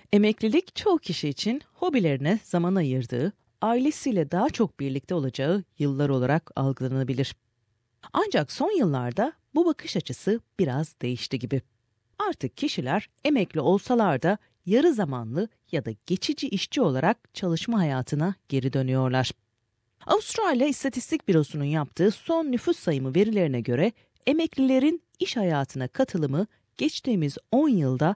Emeklilik çoğu kişi için hobilerine zaman ayırdığı, ailesiyle daha çok birlikte olacağı yıllar olarak algılanabilir. Ancak son yıllarda bu bakış açısı biraz değişti gibi. Artık kişiler emekli olsalar da yarı zamanlı ya da geçici işçi olarak çalışma hayatına geri dönüyorlar. Avustralya İstatistik Bürosu'nun yaptığı son nüfus sayımı verilerine göre emeklilerin iş hayatına katılımı geçtiğimiz 10 yılda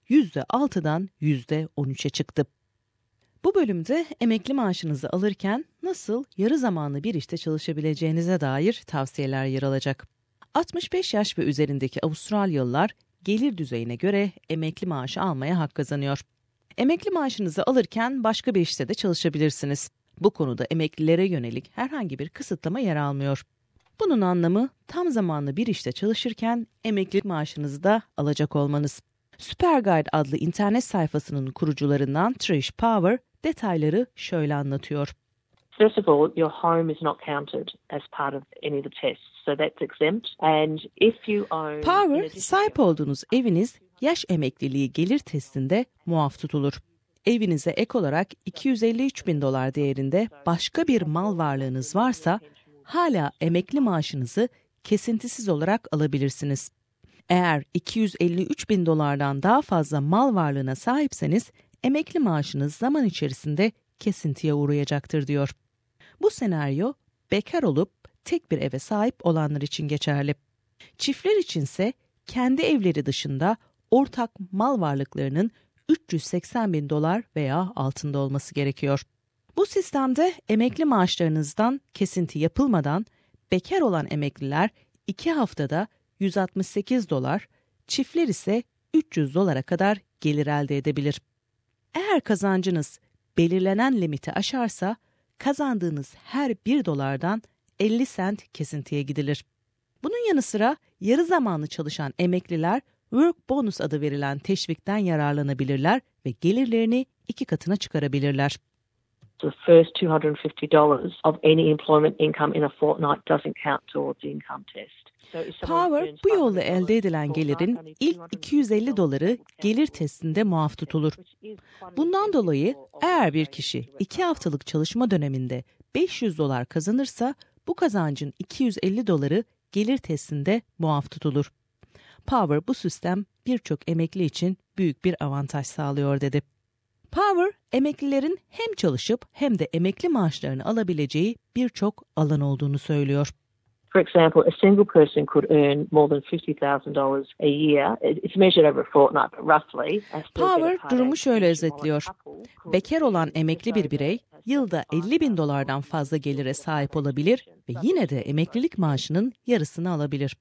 %6'dan %13'e çıktı. Bu bölümde emekli maaşınızı alırken nasıl yarı zamanlı bir işte çalışabileceğinize dair tavsiyeler yer alacak. 65 yaş ve üzerindeki Avustralyalılar gelir düzeyine göre emekli maaşı almaya hak kazanıyor. Emekli maaşınızı alırken başka bir işte de çalışabilirsiniz. Bu konuda emeklilere yönelik herhangi bir kısıtlama yer almıyor. Bunun anlamı tam zamanlı bir işte çalışırken emekli maaşınızı da alacak olmanız. Superguide adlı internet sayfasının kurucularından Trish Power detayları şöyle anlatıyor. First of all, your home is not counted as part of any of the tests, so that's exempt. And if you own... Power, sahip olduğunuz eviniz yaş emekliliği gelir testinde muaf tutulur. Evinize ek olarak $253.000 değerinde başka bir mal varlığınız varsa hala emekli maaşınızı kesintisiz olarak alabilirsiniz. Eğer $253.000'dan daha fazla mal varlığına sahipseniz emekli maaşınız zaman içerisinde kesintiye uğrayacaktır diyor. Bu senaryo bekar olup tek bir eve sahip olanlar için geçerli. Çiftler içinse kendi evleri dışında ortak mal varlıklarının $380.000 veya altında olması gerekiyor. Bu sistemde emekli maaşlarınızdan kesinti yapılmadan bekar olan emekliler 2 haftada $168, çiftler ise $300'a kadar gelir elde edebilir. Eğer kazancınız belirlenen limiti aşarsa kazandığınız her $1'dan 50 sent kesintiye gidilir. Bunun yanı sıra yarı zamanlı çalışan emekliler Work Bonus adı verilen teşvikten yararlanabilirler ve gelirlerini 2 katına çıkarabilirler. The first $250 of any employment income in a fortnight doesn't count towards the income test. Power, bu yolla elde edilen gelirin ilk $250 gelir testinde muaf tutulur. Bundan dolayı eğer bir kişi 2 haftalık çalışma döneminde $500 kazanırsa bu kazancın $250 gelir testinde muaf tutulur. Power, bu sistem birçok emekli için büyük bir avantaj sağlıyor dedi. Power, emeklilerin hem çalışıp hem de emekli maaşlarını alabileceği birçok alan olduğunu söylüyor. For example, a single person could earn more than $50,000 a year. It's measured over a fortnight, but roughly. Power durumu şöyle özetliyor. Bekar olan emekli bir birey yılda $50.000'dan fazla gelire sahip olabilir ve yine de emeklilik maaşının yarısını alabilir.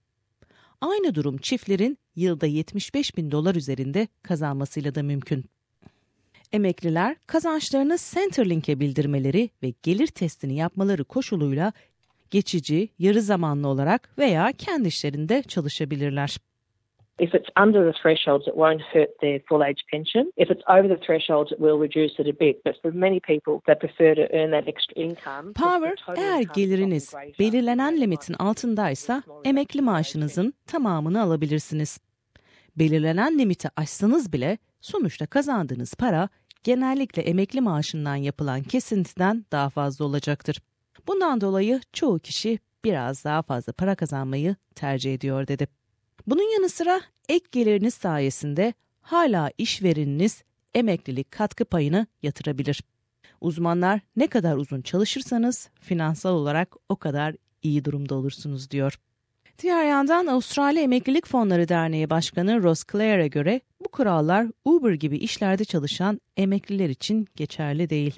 Aynı durum çiftlerin yılda $75.000 üzerinde kazanmasıyla da mümkün. Emekliler kazançlarını Centrelink'e bildirmeleri ve gelir testini yapmaları koşuluyla geçici, yarı zamanlı olarak veya kendi işlerinde çalışabilirler. If it's under the thresholds, it won't hurt their full age pension. If it's over the thresholds, it will reduce it a bit. But for many people, they prefer to earn that extra income. Power, eğer geliriniz belirlenen limitin altındaysa emekli maaşınızın tamamını alabilirsiniz. Belirlenen limiti aşsanız bile sonuçta kazandığınız para genellikle emekli maaşından yapılan kesintiden daha fazla olacaktır. Bundan dolayı çoğu kişi biraz daha fazla para kazanmayı tercih ediyor dedi. Bunun yanı sıra ek geliriniz sayesinde hala işvereniniz emeklilik katkı payını yatırabilir. Uzmanlar ne kadar uzun çalışırsanız finansal olarak o kadar iyi durumda olursunuz diyor. Diğer yandan Avustralya Emeklilik Fonları Derneği Başkanı Ross Clare'e göre bu kurallar Uber gibi işlerde çalışan emekliler için geçerli değil.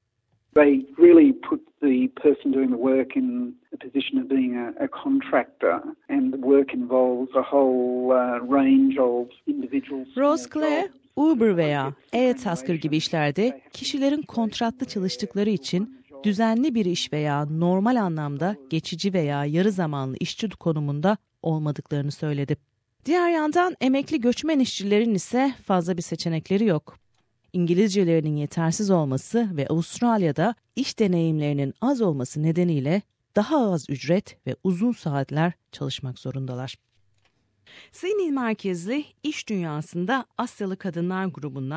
They really put the person doing the work in a position of being a contractor, and the work involves a whole range of individuals. Ross Clare, Uber veya e-Tasker gibi işlerde kişilerin kontratlı çalıştıkları için düzenli bir iş veya normal anlamda geçici veya yarı zamanlı işçi konumunda olmadıklarını söyledi. Diğer yandan emekli göçmen işçilerin ise fazla bir seçenekleri yok. İngilizcelerinin yetersiz olması ve Avustralya'da iş deneyimlerinin az olması nedeniyle daha az ücret ve uzun saatler çalışmak zorundalar. Sydney merkezli iş dünyasında Asyalı Kadınlar grubundan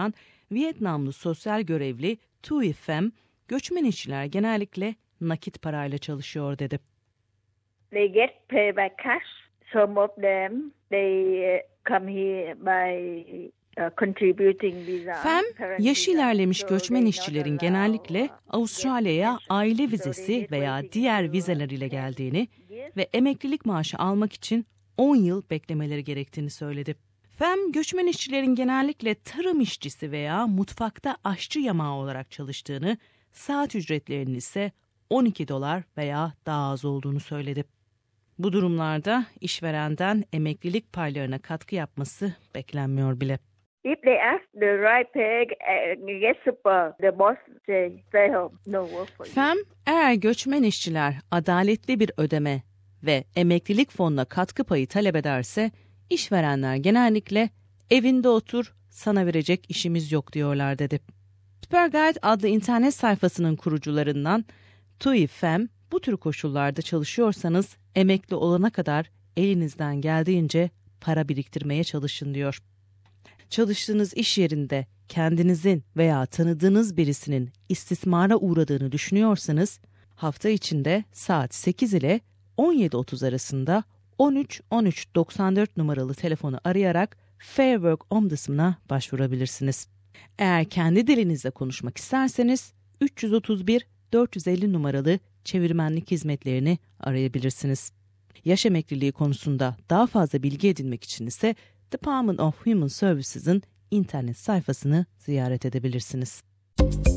Vietnamlı sosyal görevli Thuy Pham, göçmen işçiler genellikle nakit parayla çalışıyor dedi. They get paid by cash. Some of them they come here by contributing visa. Pham, yaşı ilerlemiş göçmen işçilerin genellikle Avustralya'ya aile vizesi veya diğer vizeler ile geldiğini ve emeklilik maaşı almak için 10 yıl beklemeleri gerektiğini söyledi. Pham, göçmen işçilerin genellikle tarım işçisi veya mutfakta aşçı yamağı olarak çalıştığını, saat ücretlerinin ise $12 veya daha az olduğunu söyledi. Bu durumlarda işverenden emeklilik paylarına katkı yapması beklenmiyor bile. If they ask the right pay, get super, the boss say stay home, no work for you. Pham, eğer göçmen işçiler adaletli bir ödeme ve emeklilik fonuna katkı payı talep ederse, işverenler genellikle evinde otur, sana verecek işimiz yok diyorlar dedi. Superguide adlı internet sayfasının kurucularından Thuy Pham, bu tür koşullarda çalışıyorsanız emekli olana kadar elinizden geldiğince para biriktirmeye çalışın diyor. Çalıştığınız iş yerinde kendinizin veya tanıdığınız birisinin istismara uğradığını düşünüyorsanız, hafta içinde saat 8 ile 17.30 arasında 13-13-94 numaralı telefonu arayarak Fair Work Ombudsman'a başvurabilirsiniz. Eğer kendi dilinizde konuşmak isterseniz 331-450 numaralı çevirmenlik hizmetlerini arayabilirsiniz. Yaş emekliliği konusunda daha fazla bilgi edinmek için ise Department of Human Services'ın internet sayfasını ziyaret edebilirsiniz.